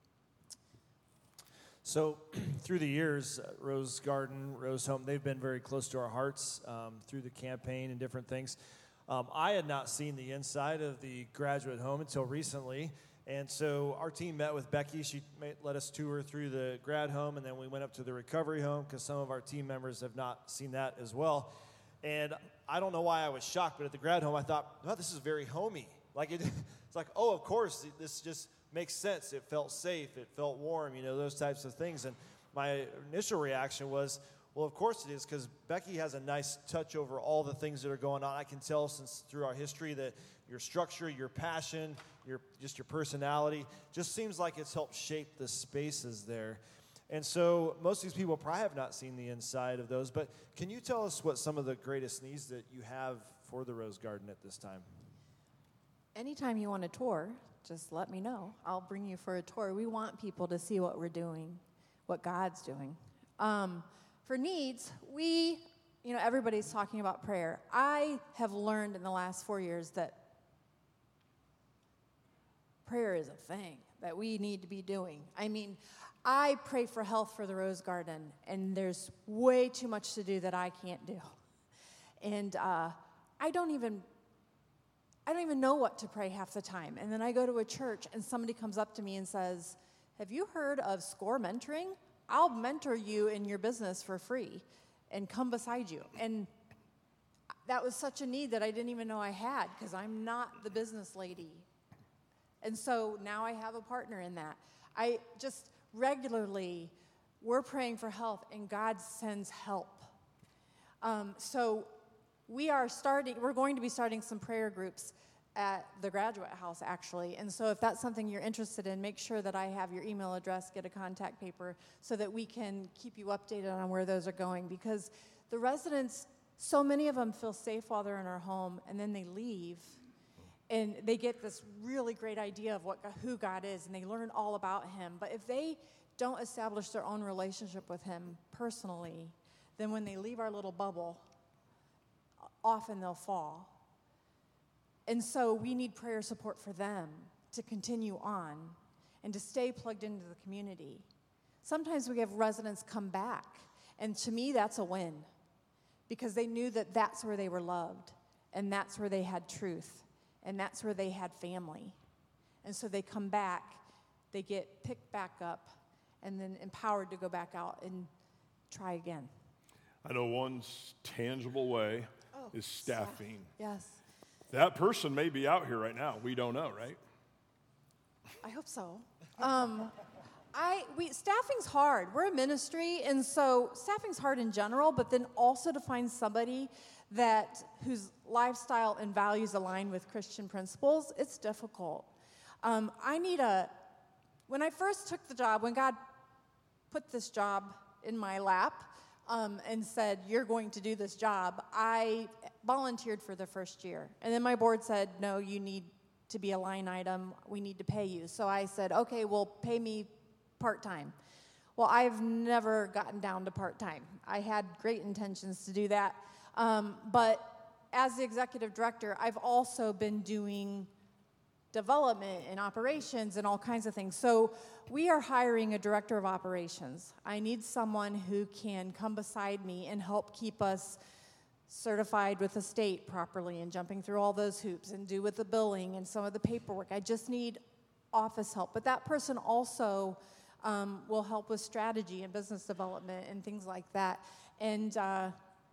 [SPEAKER 3] So through the years, uh, Rose Garden, Rose Home, they've been very close to our hearts um, through the campaign and different things. Um, I had not seen the inside of the graduate home until recently. And so our team met with Becky. She made, let us tour through the grad home, and then we went up to the recovery home because some of our team members have not seen that as well. And I don't know why I was shocked, but at the grad home, I thought, oh, this is very homey. Like it, it's like, oh, of course, this just makes sense. It felt safe. It felt warm, you know, those types of things. And my initial reaction was, well, of course it is, because Becky has a nice touch over all the things that are going on. I can tell since through our history that your structure, your passion, your just your personality just seems like it's helped shape the spaces there. And so most of these people probably have not seen the inside of those, but can you tell us what some of the greatest needs that you have for the Rose Garden at this time?
[SPEAKER 6] Anytime you want a tour, just let me know. I'll bring you for a tour. We want people to see what we're doing, what God's doing. Um, for needs, we, you know, everybody's talking about prayer. I have learned in the last four years that prayer is a thing that we need to be doing. I mean, I pray for health for the Rose Garden, and there's way too much to do that I can't do. And uh, I don't even, I don't even know what to pray half the time. And then I go to a church, and somebody comes up to me and says, have you heard of SCORE mentoring? I'll mentor you in your business for free and come beside you. And that was such a need that I didn't even know I had, because I'm not the business lady. And so now I have a partner in that. I just regularly, we're praying for health, and God sends help. Um, so we are starting, we're going to be starting some prayer groups at the graduate house, actually. And so if that's something you're interested in, make sure that I have your email address, get a contact paper, so that we can keep you updated on where those are going. Because the residents, so many of them feel safe while they're in our home, and then they leave. And they get this really great idea of what who God is, and they learn all about him. But if they don't establish their own relationship with him personally, then when they leave our little bubble, often they'll fall. And so we need prayer support for them to continue on and to stay plugged into the community. Sometimes we have residents come back, and to me that's a win, because they knew that that's where they were loved, and that's where they had truth. And that's where they had family. And so they come back, they get picked back up, and then empowered to go back out and try again.
[SPEAKER 1] I know one tangible way
[SPEAKER 6] oh,
[SPEAKER 1] is staffing.
[SPEAKER 6] Yes.
[SPEAKER 1] That person may be out here right now. We don't know, right?
[SPEAKER 6] I hope so. Um, I we staffing's hard. We're a ministry, and so staffing's hard in general, but then also to find somebody that whose lifestyle and values align with Christian principles, it's difficult. Um, I need a, when I first took the job, when God put this job in my lap um, and said, you're going to do this job, I volunteered for the first year. And then my board said, no, you need to be a line item. We need to pay you. So I said, okay, well, pay me part-time. Well, I've never gotten down to part-time. I had great intentions to do that. Um, but as the executive director, I've also been doing development and operations and all kinds of things. So we are hiring a director of operations. I need someone who can come beside me and help keep us certified with the state properly and jumping through all those hoops and do with the billing and some of the paperwork. I just need office help. But that person also um, will help with strategy and business development and things like that. And uh,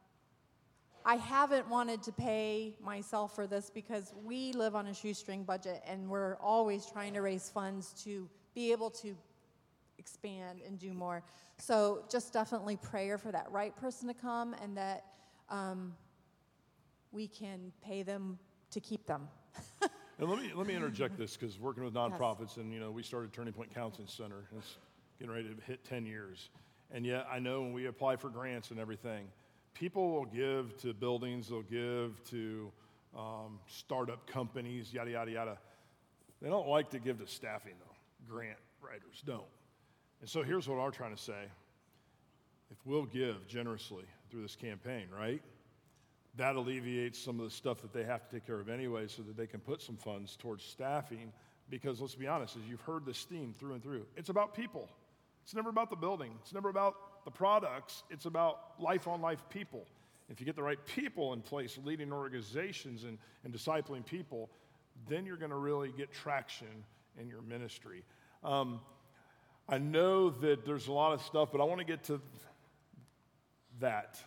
[SPEAKER 6] I haven't wanted to pay myself for this because we live on a shoestring budget and we're always trying to raise funds to be able to expand and do more. So just definitely prayer for that right person to come and that um, we can pay them to keep them.
[SPEAKER 1] And let me let me interject this because working with nonprofits, yes. and you know, we started Turning Point Counseling Center. And it's getting ready to hit ten years, and yet I know when we apply for grants and everything, people will give to buildings, they'll give to um, startup companies, yada yada yada. They don't like to give to staffing though. Grant writers don't. And so here's what I'm trying to say: if we'll give generously through this campaign, right? That alleviates some of the stuff that they have to take care of anyway so that they can put some funds towards staffing because let's be honest, as you've heard this theme through and through, it's about people. It's never about the building. It's never about the products. It's about life-on-life people. If you get the right people in place, leading organizations and, and discipling people, then you're going to really get traction in your ministry. Um, I know that there's a lot of stuff, but I want to get to that.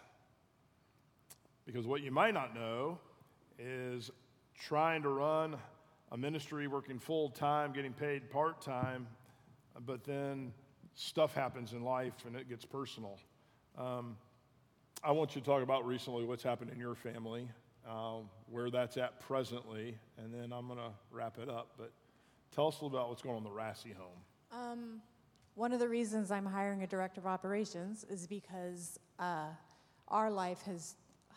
[SPEAKER 1] Because what you might not know is trying to run a ministry, working full-time, getting paid part-time, but then stuff happens in life and it gets personal. Um, I want you to talk about recently what's happened in your family, uh, where that's at presently, and then I'm going to wrap it up. But tell us a little about what's going on in the Rassi home.
[SPEAKER 6] Um, one of the reasons I'm hiring a director of operations is because uh, our life has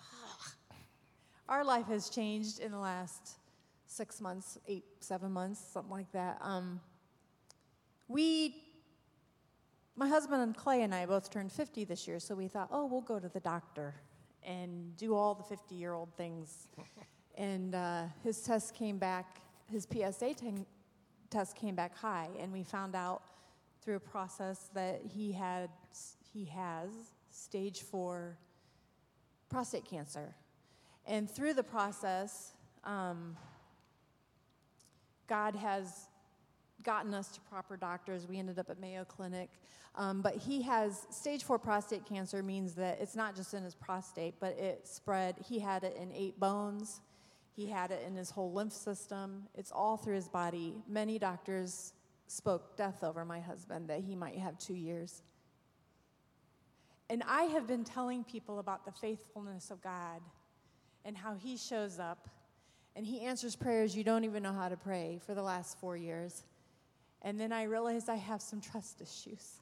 [SPEAKER 6] Our life has changed in the last six months, eight, seven months, something like that. Um, we, my husband and Clay and I both turned fifty this year, so we thought, oh, we'll go to the doctor and do all the fifty-year-old things. And uh, his test came back, his P S A t- test came back high, and we found out through a process that he had, he has stage four prostate cancer. And through the process, um, God has gotten us to proper doctors. We ended up at Mayo Clinic. Um, but he has stage four prostate cancer means that it's not just in his prostate, but it spread. He had it in eight bones. He had it in his whole lymph system. It's all through his body. Many doctors spoke death over my husband, that he might have two years. And I have been telling people about the faithfulness of God and how he shows up, and he answers prayers you don't even know how to pray for the last four years. And then I realized I have some trust issues.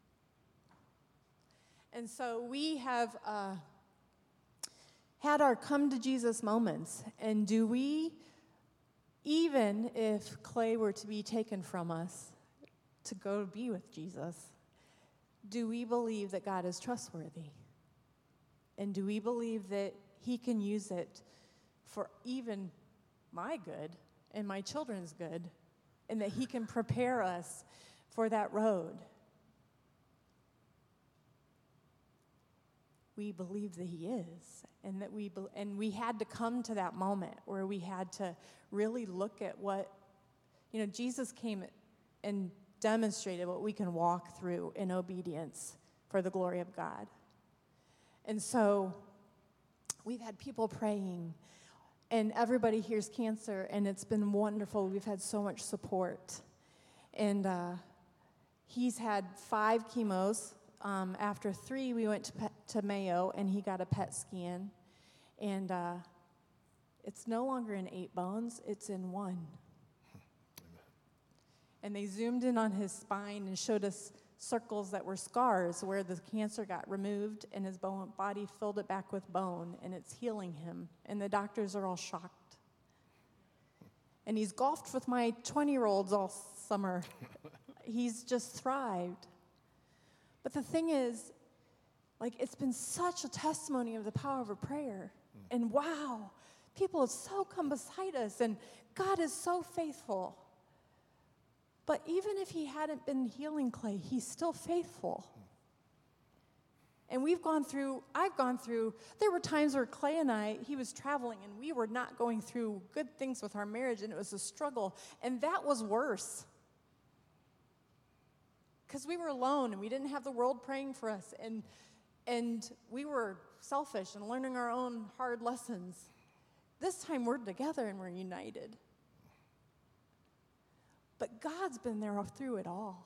[SPEAKER 6] And so we have uh, had our come to Jesus moments. And do we, even if Clay were to be taken from us to go be with Jesus, do we believe that God is trustworthy? And do we believe that he can use it for even my good and my children's good, and that he can prepare us for that road? We believe that he is, and that we be- and we had to come to that moment where we had to really look at what, you know, Jesus came and demonstrated what we can walk through in obedience for the glory of God. And so we've had people praying, and everybody hears cancer, and it's been wonderful. We've had so much support. And uh, he's had five chemos. Um, after three, we went to, Pe- to Mayo, and he got a P E T scan. And uh, it's no longer in eight bones, it's in one. Amen. And they zoomed in on his spine and showed us circles that were scars where the cancer got removed, and his bone, body filled it back with bone, and it's healing him. And the doctors are all shocked. And he's golfed with my twenty-year-olds all summer. He's just thrived. But the thing is, like, it's been such a testimony of the power of a prayer. Mm. And wow, people have so come beside us, and God is so faithful. But even if he hadn't been healing Clay, he's still faithful. Mm. And we've gone through, I've gone through, there were times where Clay and I, he was traveling, and we were not going through good things with our marriage, and it was a struggle. And that was worse. Because we were alone, and we didn't have the world praying for us. And And we were selfish and learning our own hard lessons. This time we're together and we're united. But God's been there through it all.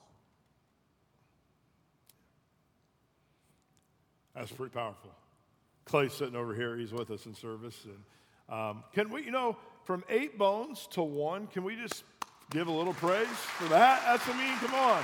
[SPEAKER 1] That's pretty powerful. Clay's sitting over here. He's with us in service. And um, can we, you know, from eight bones to one, can we just give a little praise for that? That's, I mean, come on.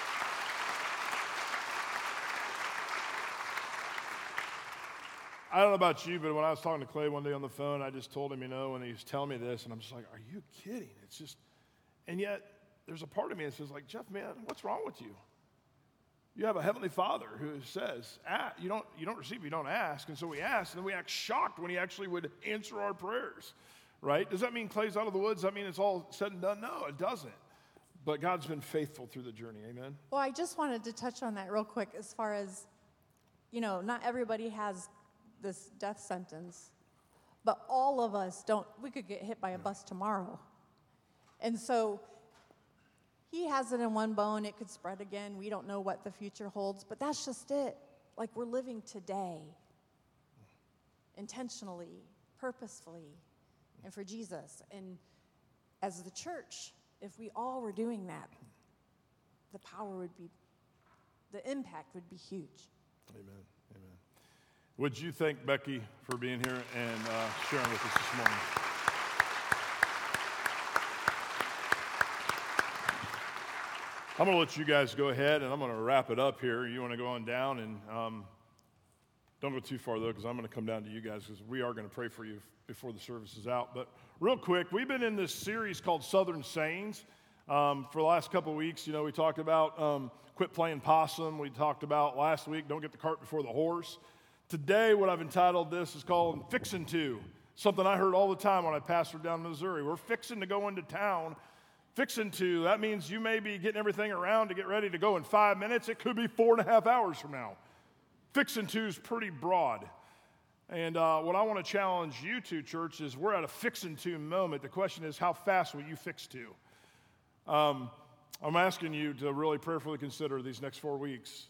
[SPEAKER 1] I don't know about you, but when I was talking to Clay one day on the phone, I just told him, you know, and he was telling me this, and I'm just like, are you kidding? It's just, and yet there's a part of me that says, like, Jeff, man, what's wrong with you? You have a heavenly Father who says, ah, you don't, you don't receive, you don't ask, and so we ask, and then we act shocked when he actually would answer our prayers, right? Does that mean Clay's out of the woods? Does that mean it's all said and done? No, it doesn't. But God's been faithful through the journey, amen?
[SPEAKER 6] Well, I just wanted to touch on that real quick as far as, you know, not everybody has this death sentence, but all of us don't, we could get hit by a bus tomorrow. And so he has it in one bone, it could spread again. We don't know what the future holds, but that's just it. Like, we're living today intentionally, purposefully, and for Jesus. And as the church, if we all were doing that, the power would be, the impact would be huge.
[SPEAKER 1] Amen. Amen. Would you thank Becky for being here and uh, sharing with us this morning? I'm going to let you guys go ahead, and I'm going to wrap it up here. You want to go on down, and um, don't go too far, though, because I'm going to come down to you guys, because we are going to pray for you before the service is out. But real quick, we've been in this series called Southern Sayings um, for the last couple of weeks. You know, we talked about um, quit playing possum. We talked about last week, don't get the cart before the horse. Today, what I've entitled this is called Fixin' To, something I heard all the time when I pastored down in Missouri. We're fixing to go into town. Fixin' to, that means you may be getting everything around to get ready to go in five minutes. It could be four and a half hours from now. Fixin' to is pretty broad. And uh, what I want to challenge you to, church, is we're at a fixin' to moment. The question is, how fast will you fix to? Um, I'm asking you to really prayerfully consider these next four weeks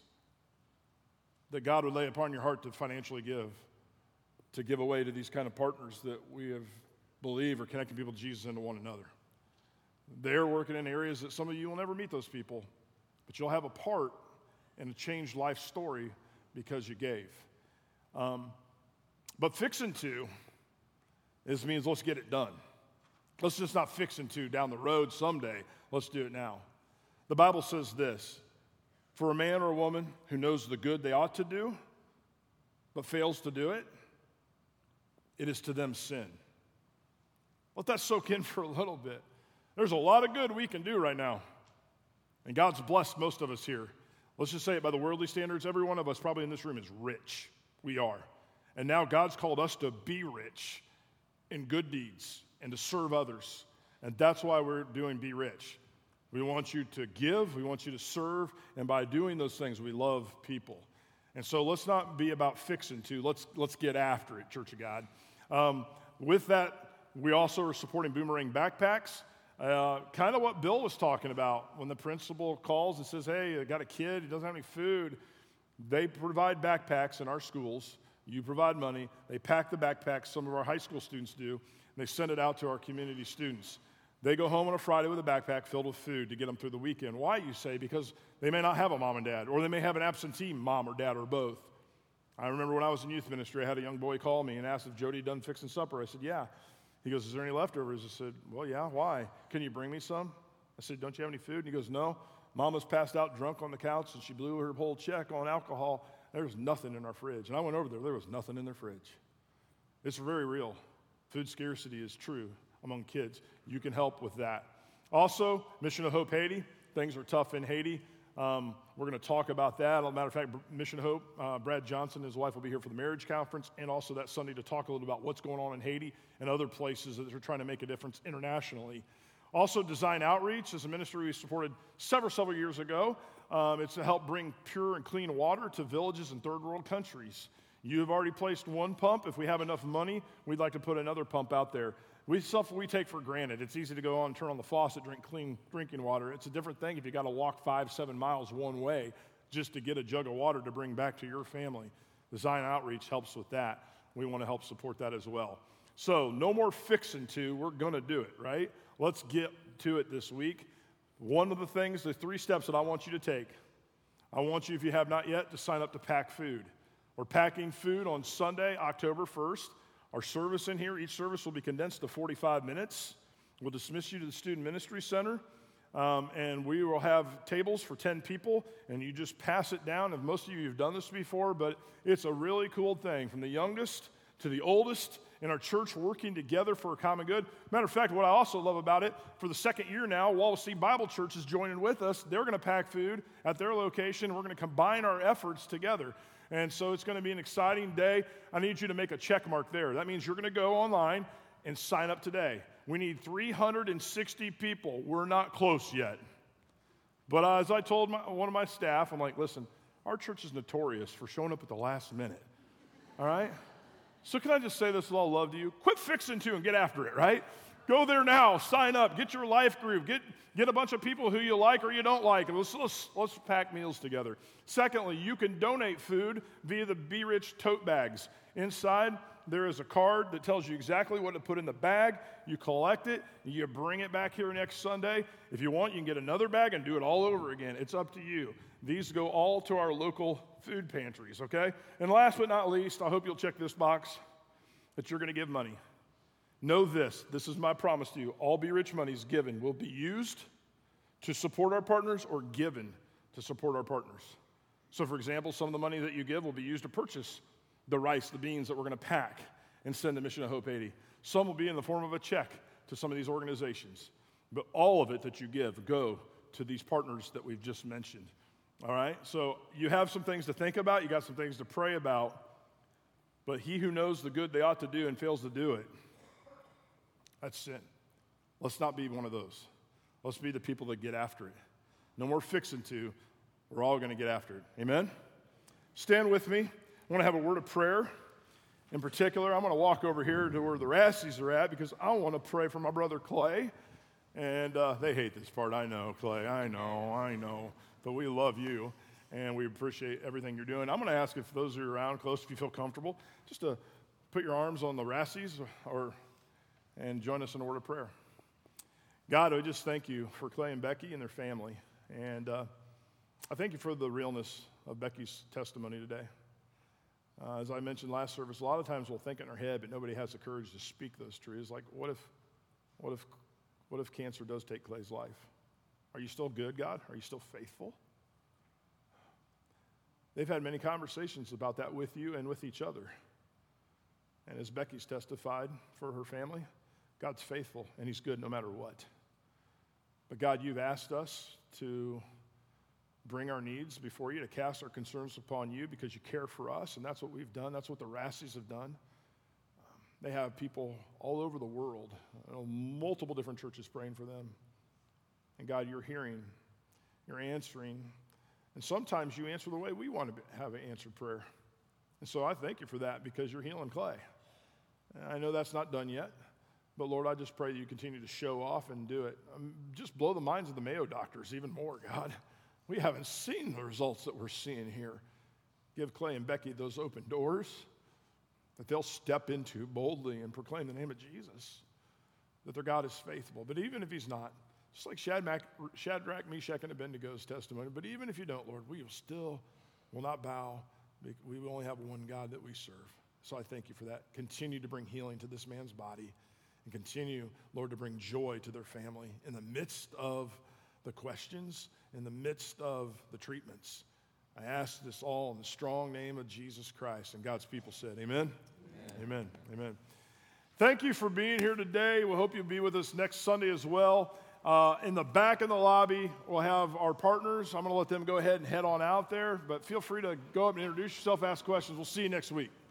[SPEAKER 1] that God would lay upon your heart to financially give, to give away to these kind of partners that we have believe are connecting people to Jesus and to one another. They're working in areas that some of you will never meet those people, but you'll have a part in a changed life story because you gave. Um, but fixing to is means let's get it done. Let's just not fixing to down the road someday. Let's do it now. The Bible says this: for a man or a woman who knows the good they ought to do, but fails to do it, it is to them sin. Let that soak in for a little bit. There's a lot of good we can do right now. And God's blessed most of us here. Let's just say it by the worldly standards. Every one of us probably in this room is rich. We are. And now God's called us to be rich in good deeds and to serve others. And that's why we're doing Be Rich. We want you to give. We want you to serve. And by doing those things, we love people. And so let's not be about fixing to. Let's, let's get after it, Church of God. Um, with that, we also are supporting Boomerang Backpacks. Uh, kind of what Bill was talking about when the principal calls and says, hey, I got a kid, he doesn't have any food. They provide backpacks in our schools. You provide money. They pack the backpacks, some of our high school students do, and they send it out to our community students. They go home on a Friday with a backpack filled with food to get them through the weekend. Why, you say? Because they may not have a mom and dad, or they may have an absentee mom or dad, or both. I remember when I was in youth ministry, I had a young boy call me and asked if Jody had done fixing supper. I said, yeah. He goes, is there any leftovers? I said, well, yeah, why? Can you bring me some? I said, don't you have any food? And he goes, no. Mama's passed out drunk on the couch, and she blew her whole check on alcohol. There was nothing in our fridge. And I went over there. There was nothing in their fridge. It's very real. Food scarcity is true. among kids. You can help with that. Also, Mission of Hope Haiti. Things are tough in Haiti. Um, we're going to talk about that. As a matter of fact, Mission of Hope, uh, Brad Johnson and his wife will be here for the marriage conference, and also that Sunday to talk a little about what's going on in Haiti and other places that are trying to make a difference internationally. Also, Design Outreach is a ministry we supported several, several years ago. Um, it's to help bring pure and clean water to villages in third world countries. You have already placed one pump. If we have enough money, we'd like to put another pump out there. We stuff we take for granted. It's easy to go on and turn on the faucet, drink clean drinking water. It's a different thing if you got to walk five, seven miles one way just to get a jug of water to bring back to your family. Design Outreach helps with that. We want to help support that as well. So no more fixing to. We're going to do it, right? Let's get to it this week. One of the things, the three steps that I want you to take, I want you, if you have not yet, to sign up to pack food. We're packing food on Sunday, October first. Our service in here, each service will be condensed to forty-five minutes. We'll dismiss you to the Student Ministry Center, um, and we will have tables for ten people, and you just pass it down. And most of you have done this before, but it's a really cool thing, from the youngest to the oldest in our church working together for a common good. Matter of fact, what I also love about it, for the second year now, Wallacey Bible Church is joining with us. They're going to pack food at their location. We're going to combine our efforts together. And so it's going to be an exciting day. I need you to make a check mark there. That means you're going to go online and sign up today. We need three hundred sixty people. We're not close yet. But as I told my, one of my staff, I'm like, listen, our church is notorious for showing up at the last minute. All right? So can I just say this with all love to you? Quit fixing to and get after it, right? Go there now, sign up, get your life group, get, get a bunch of people who you like or you don't like, and let's, let's, let's pack meals together. Secondly, you can donate food via the Be Rich tote bags. Inside, there is a card that tells you exactly what to put in the bag. You collect it, you bring it back here next Sunday. If you want, you can get another bag and do it all over again. It's up to you. These go all to our local food pantries, okay? And last but not least, I hope you'll check this box that you're going to give money. Know this, this is my promise to you. All Be Rich monies given will be used to support our partners or given to support our partners. So for example, some of the money that you give will be used to purchase the rice, the beans that we're going to pack and send to Mission of Hope Haiti. Some will be in the form of a check to some of these organizations. But all of it that you give go to these partners that we've just mentioned. All right? So you have some things to think about. You got some things to pray about. But he who knows the good they ought to do and fails to do it, that's sin. Let's not be one of those. Let's be the people that get after it. No more fixing to. We're all going to get after it. Amen? Stand with me. I want to have a word of prayer. In particular, I'm going to walk over here to where the Rasseys are at because I want to pray for my brother Clay. And uh, they hate this part. I know, Clay. I know. I know. But we love you, and we appreciate everything you're doing. I'm going to ask if those are around close, if you feel comfortable, just to put your arms on the Rasseys or and join us in a word of prayer. God, I just thank you for Clay and Becky and their family. And uh, I thank you for the realness of Becky's testimony today. Uh, as I mentioned last service, a lot of times we'll think in our head, but nobody has the courage to speak those truths. Like, what if, what if, what if cancer does take Clay's life? Are you still good, God? Are you still faithful? They've had many conversations about that with you and with each other. And as Becky's testified for her family, God's faithful and he's good no matter what. But God, you've asked us to bring our needs before you, to cast our concerns upon you because you care for us, and that's what we've done. That's what the Rasseys have done. Um, they have people all over the world, you know, multiple different churches praying for them. And God, you're hearing, you're answering, and sometimes you answer the way we want to have an answered prayer. And so I thank you for that because you're healing Clay. And I know that's not done yet, but Lord, I just pray that you continue to show off and do it. Um, just blow the minds of the Mayo doctors even more, God. We haven't seen the results that we're seeing here. Give Clay and Becky those open doors that they'll step into boldly and proclaim the name of Jesus, that their God is faithful. But even if he's not, just like Shadrach, Shadrach, Meshach, and Abednego's testimony, but even if you don't, Lord, we will still will not bow. We only have one God that we serve. So I thank you for that. Continue to bring healing to this man's body and continue, Lord, to bring joy to their family in the midst of the questions, in the midst of the treatments. I ask this all in the strong name of Jesus Christ. And God's people said, amen? Amen. Amen. Amen. Thank you for being here today. We hope you'll be with us next Sunday as well. Uh, in the back of the lobby, we'll have our partners. I'm going to let them go ahead and head on out there, but feel free to go up and introduce yourself, ask questions. We'll see you next week.